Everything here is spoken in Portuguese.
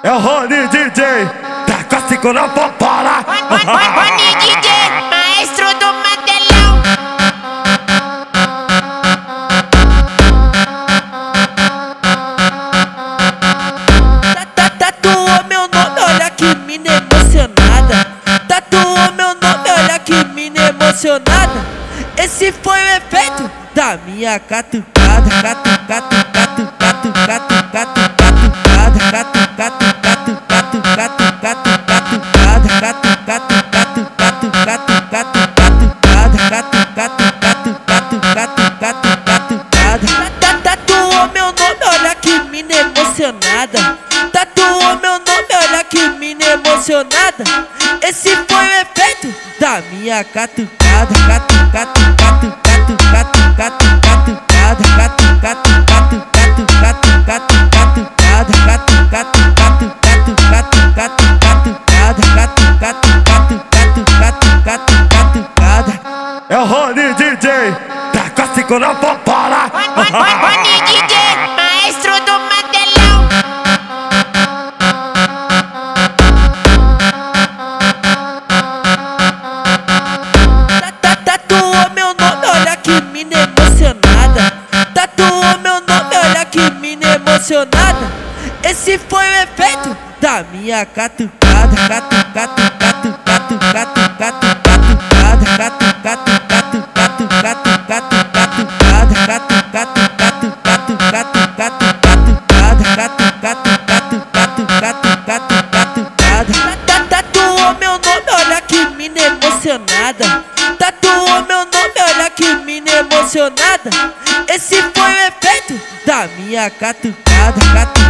É o Rony DJ, taca segura a popora. Rony DJ, maestro do mantelão. Tatuou meu nome, olha que mina emocionada. Tatuou meu nome, olha que mina emocionada. Esse foi o efeito da minha catucada, catucada, catucada, catucada, catucada, tatuou meu nome, olha que mina emocionada. Tatuou meu nome, olha que mina emocionada. Esse foi o efeito da minha catucada, catucada, catucada, catucada, catucada, catucada, É o Rony DJ, taca segura a popora. Rony DJ, maestro do mantelão. Tatuou meu nome, olha que mina emocionada. Tatuou meu nome, olha que mina emocionada. Esse foi o efeito da minha catucada, catucada, catucada, catucada, catucada, catucada, tatuou meu nome, olha que mina emocionada. Tatuou meu nome, olha que mina emocionada. Esse foi o efeito da minha catucada, catucada.